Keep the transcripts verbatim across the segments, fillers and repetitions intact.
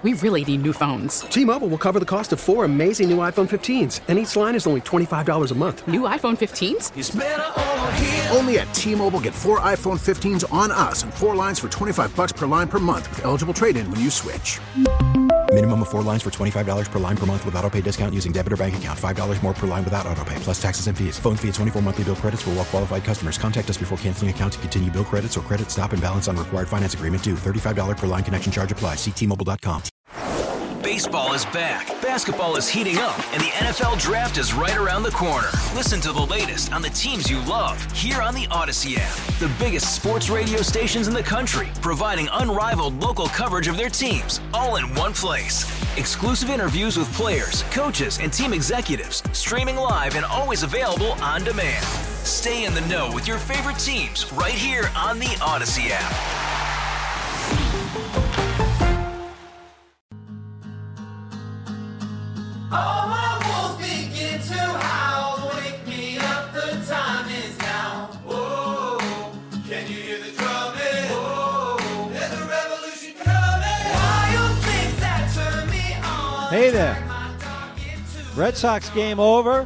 We really need new phones. T-Mobile will cover the cost of four amazing new iPhone fifteens, and each line is only twenty-five dollars a month. New iPhone fifteens? It's better over here. Only at T-Mobile, get four iPhone fifteens on us and four lines for twenty-five dollars per line per month with eligible trade-in when you switch. Minimum of four lines for twenty-five dollars per line per month with autopay discount using debit or bank account. five dollars more per line without autopay, plus taxes and fees. Phone fee at twenty-four monthly bill credits for well-qualified customers. Contact us before canceling account to continue bill credits or credit stop and balance on required finance agreement due. thirty-five dollars per line connection charge applies. See T Mobile dot com. Baseball is back, basketball is heating up, and the N F L Draft is right around the corner. Listen to the latest on the teams you love here on the Odyssey app. The biggest sports radio stations in the country, providing unrivaled local coverage of their teams, all in one place. Exclusive interviews with players, coaches, and team executives, streaming live and always available on demand. Stay in the know with your favorite teams right here on the Odyssey app. All my wolves begin to howl. Wake me up, the time is now. Whoa, can you hear the drumming? Whoa, there's a revolution coming. Wild things that turn me on. Hey there. Red Sox game over.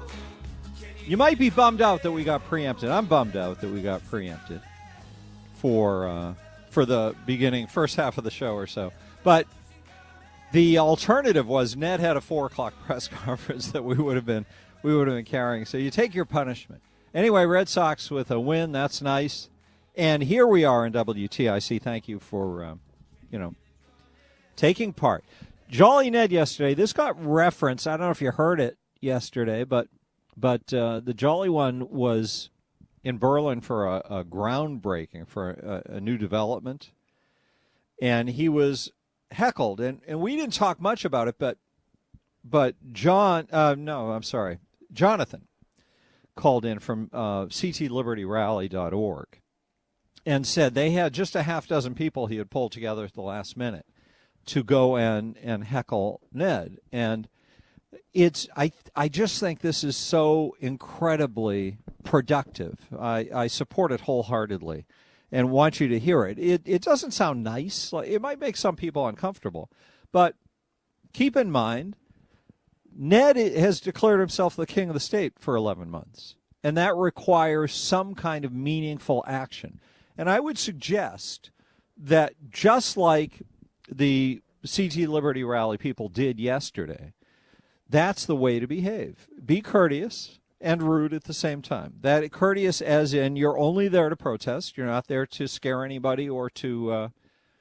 You might be bummed out that we got preempted. I'm bummed out that we got preempted for uh, for the beginning, first half of the show or so. But the alternative was Ned had a four o'clock press conference that we would have been we would have been carrying. So you take your punishment. Anyway, Red Sox with a win. That's nice. And here we are in W T I C. Thank you for um, you know taking part. Jolly Ned yesterday. This got referenced. I don't know if you heard it yesterday, but but uh, the Jolly one was in Berlin for a, a groundbreaking for a, a new development, and he was heckled, and, and we didn't talk much about it, but but John, uh, no, I'm sorry, Jonathan called in from uh, C T Liberty Rally dot org and said they had just a half dozen people he had pulled together at the last minute to go and, and heckle Ned. And it's I I just think this is so incredibly productive. I, I support it wholeheartedly and want you to hear it. It it doesn't sound nice. It might make some people uncomfortable. But keep in mind, Ned has declared himself the king of the state for eleven months. And that requires some kind of meaningful action. And I would suggest that just like the C T Liberty Rally people did yesterday, that's the way to behave. Be courteous and rude at the same time. That courteous as in you're only there to protest. You're not there to scare anybody or to uh,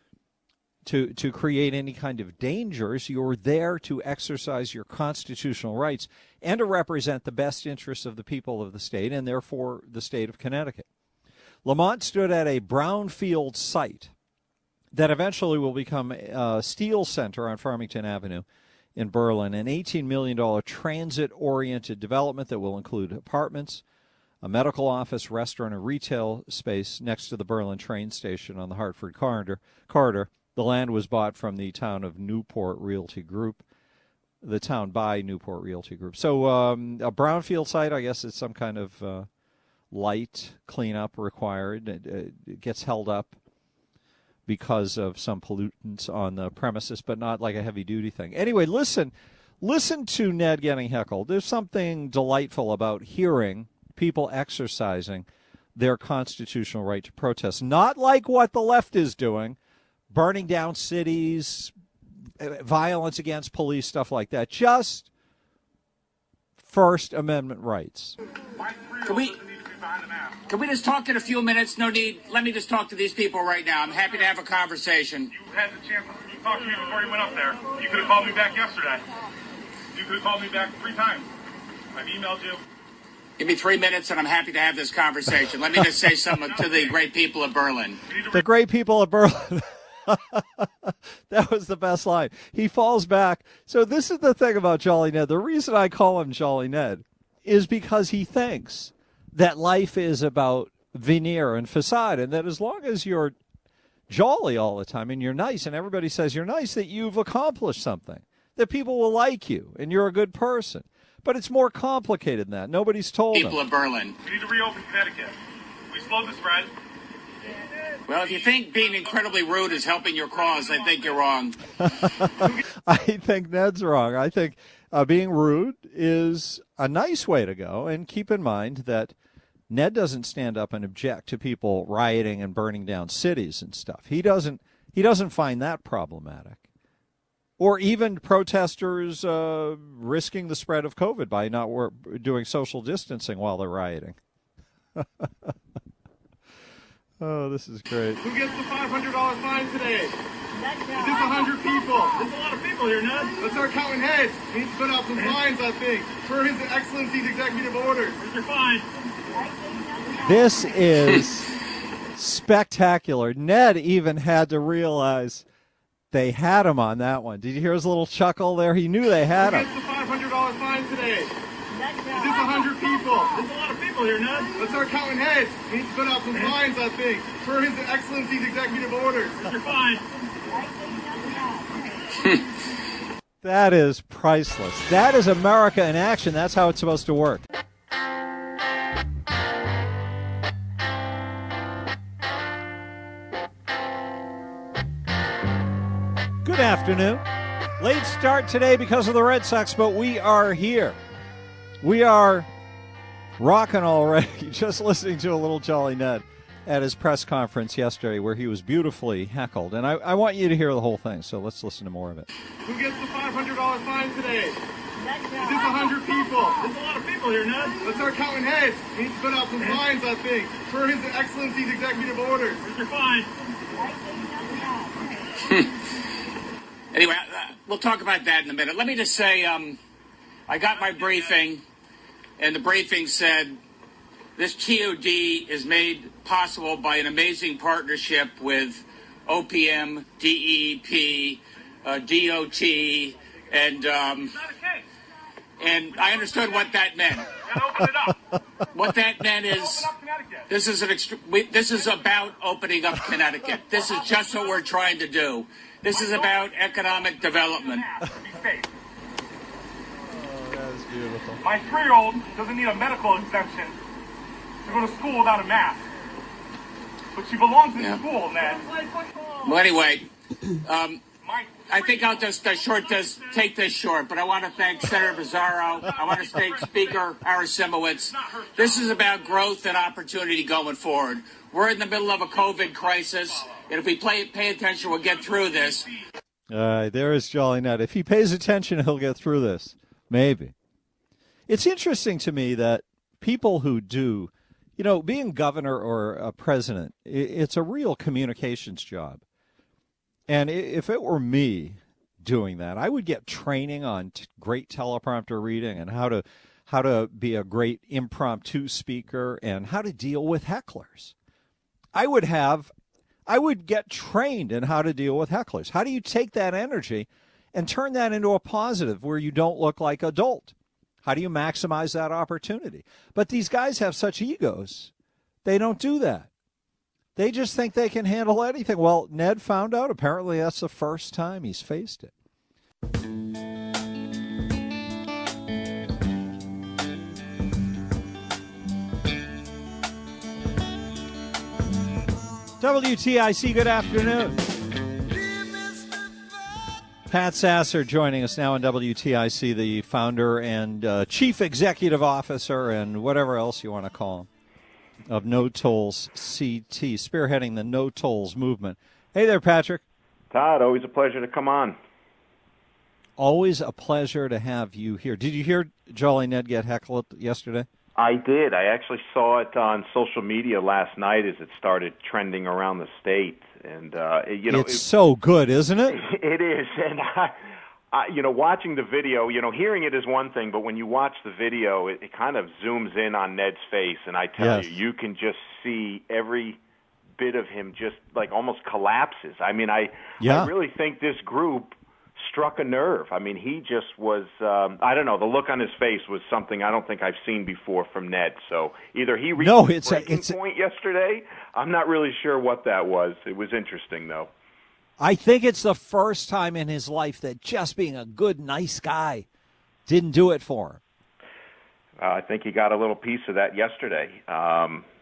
to to create any kind of dangers. You're there to exercise your constitutional rights and to represent the best interests of the people of the state and therefore the state of Connecticut. Lamont stood at a brownfield site that eventually will become a steel center on Farmington Avenue in Berlin, an eighteen million dollars transit-oriented development that will include apartments, a medical office, restaurant, and retail space next to the Berlin train station on the Hartford corridor. corridor. The land was bought from the town of Newport Realty Group, the town by Newport Realty Group. So um, a brownfield site, I guess it's some kind of uh, light cleanup required. It, it gets held up because of some pollutants on the premises, but not like a heavy-duty thing. Anyway, listen, listen to Ned getting heckled. There's something delightful about hearing people exercising their constitutional right to protest, not like what the left is doing, burning down cities, violence against police, stuff like that. Just First Amendment rights. Can we, can we just talk in a few minutes? No need. Let me just talk to these people right now. I'm happy to have a conversation. You had the chance to talk to me before you went up there. You could have called me back yesterday. You could have called me back three times. I've emailed you. Give me three minutes and I'm happy to have this conversation. Let me just say something to the great people of Berlin. The great people of Berlin. That was the best line. He falls back. So this is the thing about Jolly Ned. The reason I call him Jolly Ned is because he thinks that life is about veneer and facade, and that as long as you're jolly all the time and you're nice and everybody says you're nice, that you've accomplished something, that people will like you and you're a good person. But it's more complicated than that. Nobody's told People him. of Berlin. We need to reopen Connecticut. We slowed the spread. Well, if you think being incredibly rude is helping your cause, I think you're wrong. I think Ned's wrong. I think uh, being rude is a nice way to go. And keep in mind that Ned doesn't stand up and object to people rioting and burning down cities and stuff. He doesn't. He doesn't find that problematic. Or even protesters uh, risking the spread of COVID by not wor- doing social distancing while they're rioting. Oh, this is great. Who gets the five hundred dollars fine today? Is this one hundred people? There's a lot of people here, Ned. Let's start counting heads. We need to put out some fines, I think, for His Excellency's executive orders. Where's your fine? This is spectacular. Ned even had to realize they had him on that one. Did you hear his little chuckle there? He knew they had him. Who gets the five hundred dollars fine today? Is this one hundred people? There's a lot of people here, Ned. Let's start counting heads. We need to put out some fines, I think, for His Excellency's executive orders. Where's your fine? That is priceless. That is America in action. That's how it's supposed to work. Good afternoon. Late start today because of the Red Sox, but we are here. We are rocking already. Just listening to a little Jolly Ned at his press conference yesterday where he was beautifully heckled. And I, I want you to hear the whole thing, so let's listen to more of it. Who gets the five hundred dollars fine today? Is this one hundred people? There's a lot of people here, Ned. Let's start counting heads. We need to put out some fines, I think, for His Excellency's executive orders. Where's your fine? Anyway, uh, we'll talk about that in a minute. Let me just say, um, I got my briefing, and the briefing said this T O D is made possible by an amazing partnership with O P M, D E E P, uh, D O T, and um, and I understood what that meant. What that meant is this is an ext- we, this is about opening up Connecticut. This is just what we're trying to do. This is about economic development. Oh, that is beautiful. My three-year-old doesn't need a medical exemption to go to school without a mask. But she belongs in Yeah. school, Ned. Well, anyway, um, I think I'll just uh, short this, take this short, but I want to thank Senator Bizzarro. I want to thank Speaker Arasimowicz. This is about growth and opportunity going forward. We're in the middle of a COVID crisis, and if we play, pay attention, we'll get through this. All right, there is Jolly Ned. If he pays attention, he'll get through this. Maybe. It's interesting to me that people who do, you know, being governor or a president, it's a real communications job. And if it were me doing that, I would get training on t- great teleprompter reading and how to how to be a great impromptu speaker and how to deal with hecklers. I would have, I would get trained in how to deal with hecklers. How do you take that energy and turn that into a positive where you don't look like a dolt? How do you maximize that opportunity? But these guys have such egos. They don't do that. They just think they can handle anything. Well, Ned found out. Apparently that's the first time he's faced it. W T I C, good afternoon. Pat Sasser joining us now on W T I C, the founder and uh, chief executive officer and whatever else you want to call him of No Tolls C T, spearheading the No Tolls movement. Hey there, Patrick. Todd, always a pleasure to come on. Always a pleasure to have you here. Did you hear Jolly Ned get heckled yesterday? I did. I actually saw it on social media last night as it started trending around the state, and uh, you know, it's it, so good, isn't it? It is, and I, I, you know, watching the video, you know, hearing it is one thing, but when you watch the video, it, it kind of zooms in on Ned's face, and I tell Yes. you, you can just see every bit of him just like almost collapses. I mean, I, Yeah. I really think this group struck a nerve. I mean, he just was, um, I don't know, the look on his face was something I don't think I've seen before from Ned. So either he reached No, a it's a- breaking it's a- point yesterday. I'm not really sure what that was. It was interesting, though. I think it's the first time in his life that just being a good, nice guy didn't do it for him. Uh, I think he got a little piece of that yesterday. Um,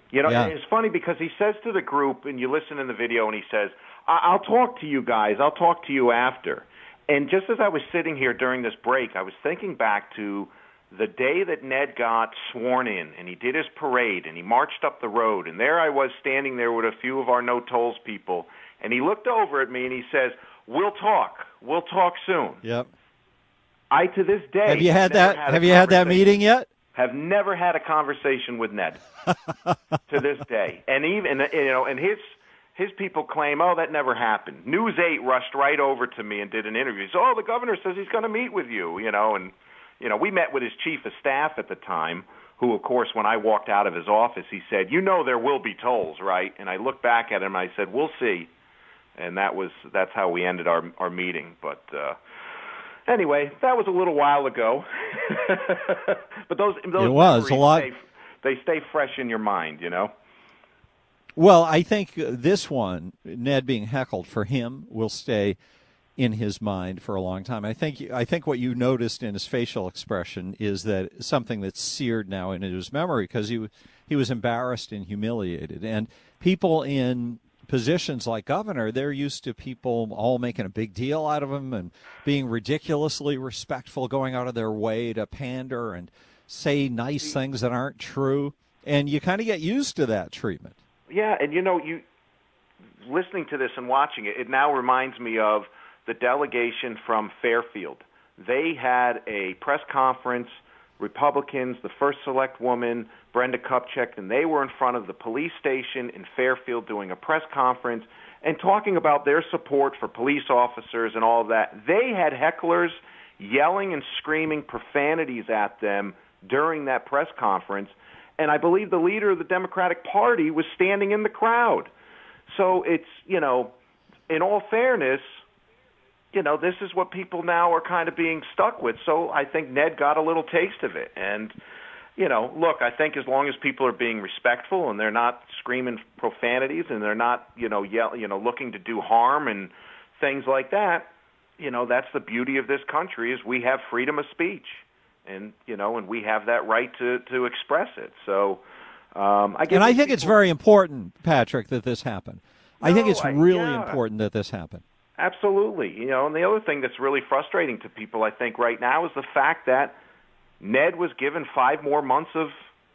You know, Yeah. and it's funny because he says to the group, and you listen in the video, and he says, I- I'll talk to you guys. I'll talk to you after. And just as I was sitting here during this break, I was thinking back to the day that Ned got sworn in, and he did his parade, and he marched up the road, and there I was standing there with a few of our No Tolls people, and he looked over at me and he says, we'll talk. We'll talk soon. Yep. I, to this day, Have you had never that? had a Have you had that conversation- meeting yet? Have never had a conversation with Ned to this day, and even you know, and his his people claim, oh, that never happened. News eight rushed right over to me and did an interview. So, oh, the governor says he's going to meet with you, you know, and you know, we met with his chief of staff at the time, who, of course, when I walked out of his office, he said, you know, there will be tolls, right? And I looked back at him, and I said, we'll see, and that was that's how we ended our our meeting, but. uh Anyway, that was a little while ago, but those those It was, memories a lot- Stay, they stay fresh in your mind, you know. Well, I think this one, Ned being heckled, for him will stay in his mind for a long time. I think I think what you noticed in his facial expression is that something that's seared now into his memory, because he he was embarrassed and humiliated, and people in positions like governor, they're used to people all making a big deal out of him and being ridiculously respectful, going out of their way to pander and say nice things that aren't true, and you kind of get used to that treatment. Yeah, and you know, you listening to this and watching it, it now reminds me of the delegation from Fairfield. They had a press conference, Republicans, the first select woman, Brenda Kupchak, and they were in front of the police station in Fairfield doing a press conference and talking about their support for police officers and all of that. They had hecklers yelling and screaming profanities at them during that press conference, and I believe the leader of the Democratic Party was standing in the crowd. So it's, you know, in all fairness, you know, this is what people now are kind of being stuck with. So I think Ned got a little taste of it. And, you know, look, I think as long as people are being respectful and they're not screaming profanities and they're not, you know, yell, you know, looking to do harm and things like that, you know, that's the beauty of this country is we have freedom of speech. And, you know, and we have that right to, to express it. So um, I guess And I think people, it's very important, Patrick, that this happened. I think No, it's I- really yeah. important that this happened. Absolutely. You know, and the other thing that's really frustrating to people, I think, right now is the fact that Ned was given five more months of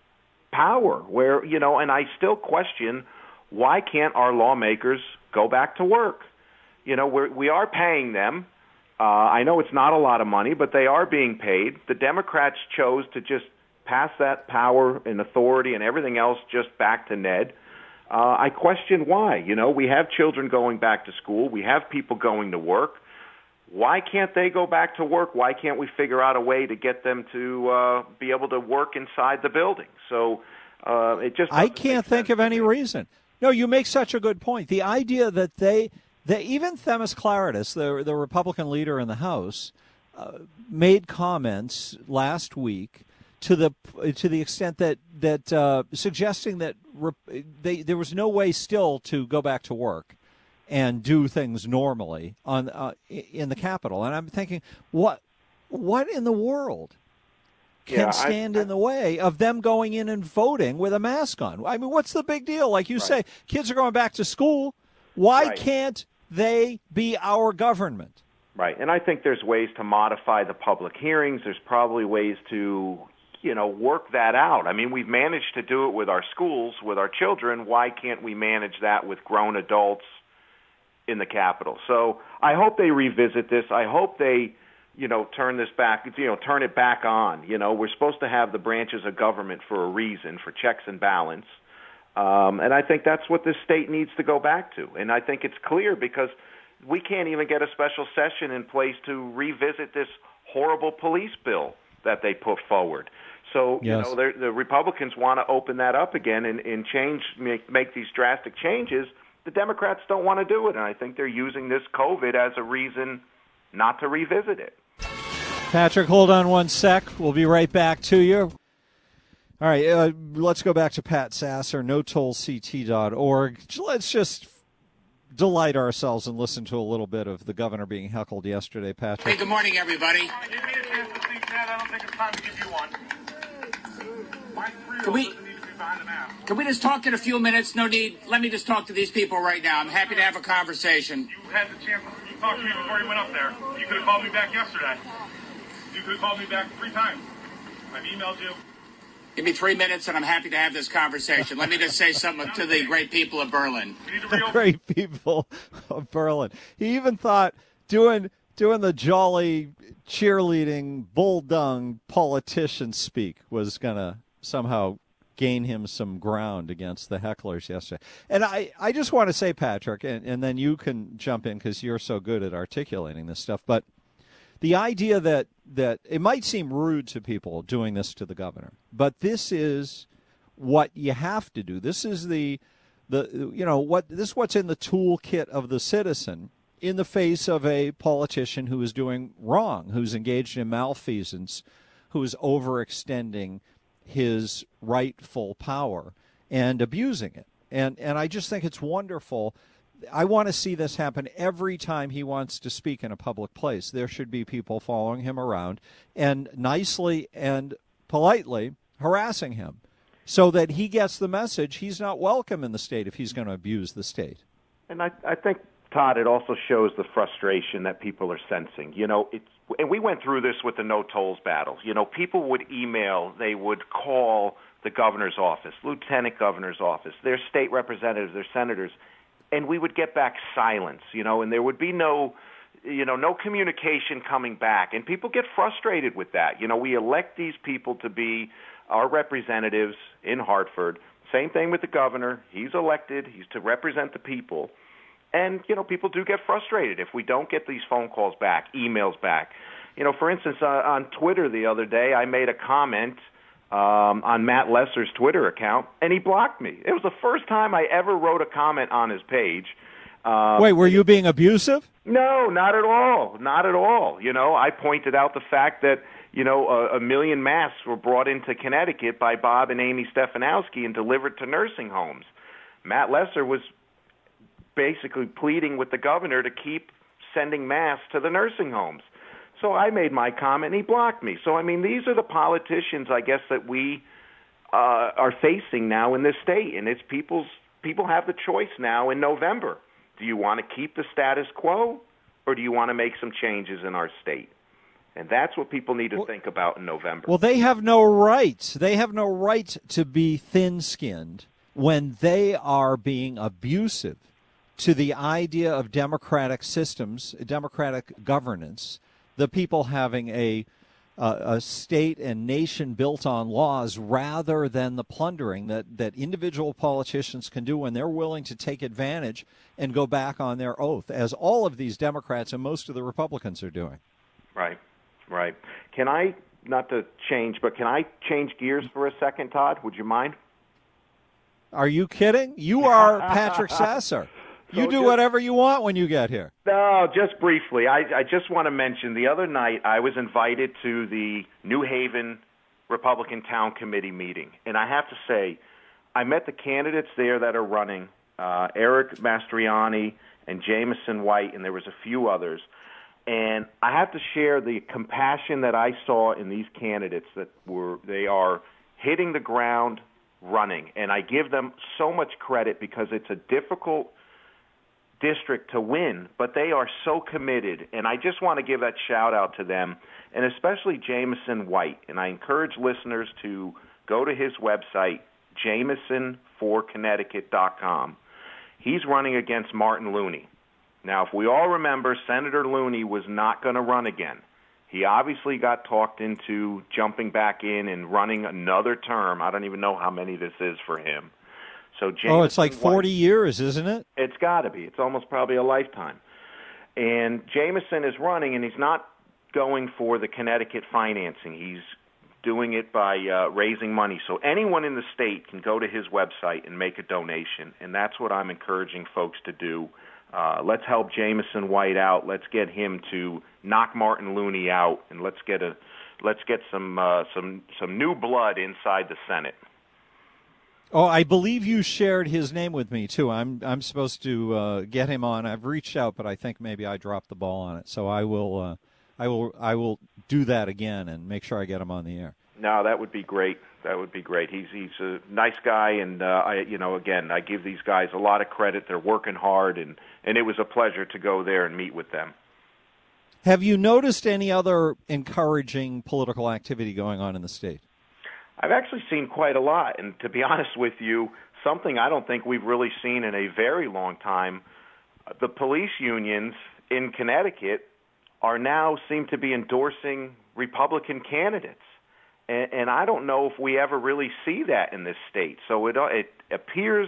power where, you know, and I still question why can't our lawmakers go back to work? You know, we're, we are paying them. Uh, I know it's not a lot of money, but they are being paid. The Democrats chose to just pass that power and authority and everything else just back to Ned. Uh, I question why. You know, we have children going back to school. We have people going to work. Why can't they go back to work? Why can't we figure out a way to get them to uh, be able to work inside the building? So uh, it just I doesn't can't make think sense of to any me. reason. No, you make such a good point. The idea that they, that even Themis Claridis, the the Republican leader in the House, uh, made comments last week to the to the extent that that uh, suggesting that rep, they, there was no way still to go back to work and do things normally on uh, in the Capitol. And I'm thinking, what what in the world can Yeah, I- stand I- in the way of them going in and voting with a mask on? I mean, what's the big deal? Like you Right. say, kids are going back to school. Why Right. can't they be our government? Right, and I think there's ways to modify the public hearings. There's probably ways to, you know, work that out. I mean, we've managed to do it with our schools, with our children. Why can't we manage that with grown adults in the Capitol? So I hope they revisit this. I hope they, you know, turn this back, you know, turn it back on. You know, we're supposed to have the branches of government for a reason, for checks and balance. Um, and I think that's what this state needs to go back to. And I think it's clear because we can't even get a special session in place to revisit this horrible police bill that they put forward. So, Yes. you know, they're- the Republicans want to open that up again and, and change, make, make these drastic changes. The Democrats don't want to do it, and I think they're using this COVID as a reason not to revisit it. Patrick, hold on one sec. We'll be right back to you. All right, uh, let's go back to Pat Sasser, no toll c t dot org. Let's just delight ourselves and listen to a little bit of the governor being heckled yesterday, Hey, Patrick. good morning, everybody. Give me a chance to speak, Ned. I don't think it's time to give you one. My three-year-old Can we- doesn't need to be Can we just talk in a few minutes? No need. Let me just talk to these people right now. I'm happy to have a conversation. You had the chance. You talked to me before you went up there. You could have called me back yesterday. You could have called me back three times. I've emailed you. Give me three minutes, and I'm happy to have this conversation. Let me just say something to the great people of Berlin. The great people of Berlin. He even thought doing doing the jolly cheerleading bull dung politician speak was going to somehow gain him some ground against the hecklers yesterday. And I, I just want to say, Patrick, and, and then you can jump in because you're so good at articulating this stuff, but the idea that, that it might seem rude to people doing this to the governor, but this is what you have to do. This is the, the you know, what this is what's in the toolkit of the citizen in the face of a politician who is doing wrong, who's engaged in malfeasance, who is overextending his rightful power and abusing it. And and I just think it's wonderful. I want to see this happen every time he wants to speak in a public place. There should be people following him around and nicely and politely harassing him so that he gets the message he's not welcome in the state if he's going to abuse the state. And I, I think, Todd, it also shows the frustration that people are sensing. You know, it's, and we went through this with the no tolls battle. You know, people would email, they would call the governor's office, lieutenant governor's office, their state representatives, their senators, and we would get back silence, you know, and there would be no, you know, no communication coming back. And people get frustrated with that. You know, we elect these people to be our representatives in Hartford. Same thing with the governor. He's elected. He's to represent the people. And, you know, people do get frustrated if we don't get these phone calls back, emails back. You know, for instance, uh, on Twitter the other day, I made a comment um, on Matt Lesser's Twitter account, and he blocked me. It was the first time I ever wrote a comment on his page. Uh, Wait, were you being abusive? No, not at all. Not at all. You know, I pointed out the fact that, you know, a, a million masks were brought into Connecticut by Bob and Amy Stefanowski and delivered to nursing homes. Matt Lesser was basically pleading with the governor to keep sending masks to the nursing homes. So I made my comment, and he blocked me. So, I mean, these are the politicians, I guess, that we uh, are facing now in this state. And it's people's people have the choice now in November. Do you want to keep the status quo, or do you want to make some changes in our state? And that's what people need to well, think about in November. Well, they have no right. They have no right to be thin-skinned when they are being abusive to the idea of democratic systems, democratic governance, the people having a uh, a state and nation built on laws rather than the plundering that, that individual politicians can do when they're willing to take advantage and go back on their oath, as all of these Democrats and most of the Republicans are doing. Right, right. Can I, not to change, but can I change gears for a second, Todd? Would you mind? Are you kidding? You are Patrick Sasser. You so do just, whatever you want when you get here. No, just briefly. I, I just want to mention the other night I was invited to the New Haven Republican Town Committee meeting. And I have to say, I met the candidates there that are running, uh, Eric Mastriani and Jameson White, and there was a few others. And I have to share the compassion that I saw in these candidates that were, they are hitting the ground running. And I give them so much credit because it's a difficult district to win, but they are so committed, and I just want to give that shout out to them, and especially Jameson White. And I encourage listeners to go to his website, jameson for connecticut dot com. He's running against Martin Looney. Now, if we all remember, Senator Looney was not going to run again. He obviously got talked into jumping back in and running another term. I don't even know how many this is for him. So Jameson oh, it's like forty White, years, isn't it? It's got to be. It's almost probably a lifetime. And Jameson is running, and he's not going for the Connecticut financing. He's doing it by uh, raising money. So anyone in the state can go to his website and make a donation, and that's what I'm encouraging folks to do. Uh, let's help Jameson White out. Let's get him to knock Martin Looney out, and let's get a let's get some uh, some some new blood inside the Senate. Oh, I believe you shared his name with me too. I'm I'm supposed to uh, get him on. I've reached out, but I think maybe I dropped the ball on it. So I will uh, I will I will do that again and make sure I get him on the air. No, that would be great. That would be great. He's he's a nice guy, and uh, I, you know, again, I give these guys a lot of credit. They're working hard, and, and it was a pleasure to go there and meet with them. Have you noticed any other encouraging political activity going on in the state? I've actually seen quite a lot, and to be honest with you, something I don't think we've really seen in a very long time. The police unions in Connecticut are now seem to be endorsing Republican candidates. And, and I don't know if we ever really see that in this state. So it it appears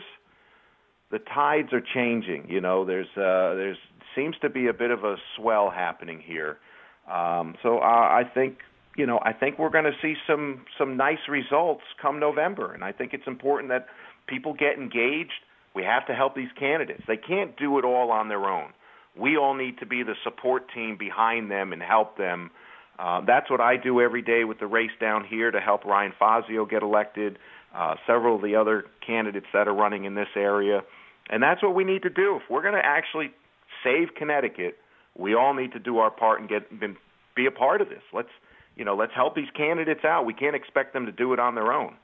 the tides are changing. You know, there's uh, there's seems to be a bit of a swell happening here. Um, so uh, I think you know I think we're going to see some some nice results come November. And I think it's important that people get engaged. We have to help these candidates. They can't do it all on their own. We all need to be the support team behind them and help them. Uh, that's what I do every day with the race down here to help Ryan Fazio get elected, uh, several of the other candidates that are running in this area. And that's what we need to do. If we're going to actually save Connecticut, we all need to do our part and get be a part of this. Let's, you know, let's help these candidates out. We can't expect them to do it on their own.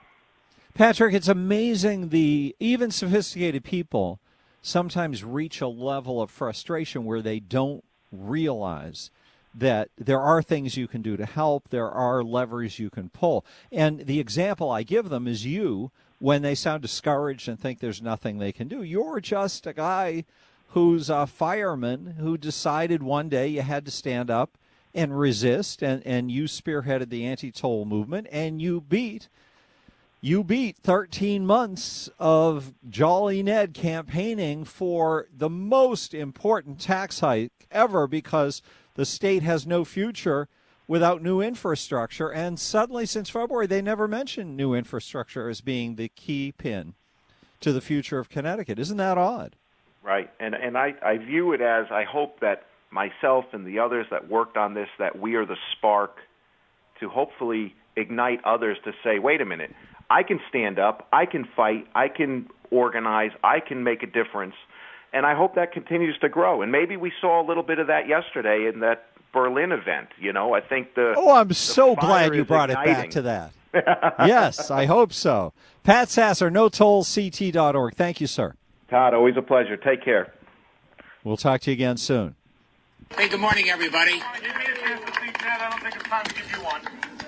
Patrick, it's amazing the even sophisticated people sometimes reach a level of frustration where they don't realize that there are things you can do to help, there are levers you can pull. And the example I give them is you, when they sound discouraged and think there's nothing they can do. You're just a guy who's a fireman who decided one day you had to stand up and resist, and, and you spearheaded the anti-toll movement, and you beat You beat thirteen months of Jolly Ned campaigning for the most important tax hike ever because the state has no future without new infrastructure. And suddenly, since February, they never mentioned new infrastructure as being the key pin to the future of Connecticut. Isn't that odd? Right. And and I, I view it as, I hope that myself and the others that worked on this, that we are the spark to hopefully ignite others to say, wait a minute, I can stand up, I can fight, I can organize, I can make a difference, and I hope that continues to grow. And maybe we saw a little bit of that yesterday in that Berlin event. You know, I think the Oh, I'm the so glad you brought igniting. it back to that. Yes, I hope so. Pat Sasser, no toll c t dot org. Thank you, sir. Todd, always a pleasure. Take care. We'll talk to you again soon. Hey, good morning, everybody. Give me a chance to speak, Ned. I don't think it's time to give you one.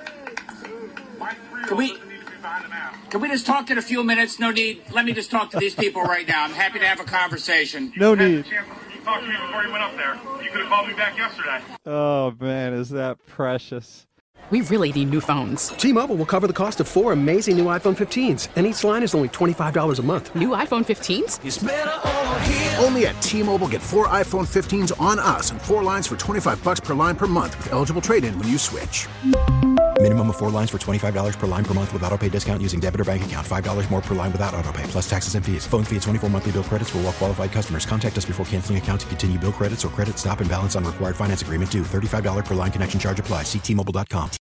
My Can we, can we just talk in a few minutes? No need. Let me just talk to these people right now. I'm happy to have a conversation. No need. You talked to me before you went up there. You could have called me back yesterday. Oh, man, is that precious. We really need new phones. T-Mobile will cover the cost of four amazing new iPhone fifteens, and each line is only twenty-five dollars a month. New iPhone fifteens? It's better over here. Only at T-Mobile, get four iPhone fifteens on us and four lines for twenty-five bucks per line per month with eligible trade-in when you switch. Minimum of four lines for twenty-five dollars per line per month with autopay discount using debit or bank account. five dollars more per line without autopay, plus taxes and fees. Phone fee at twenty-four monthly bill credits for well-qualified customers. Contact us before canceling account to continue bill credits or credit stop and balance on required finance agreement due. thirty-five dollars per line connection charge applies. See T Mobile dot com.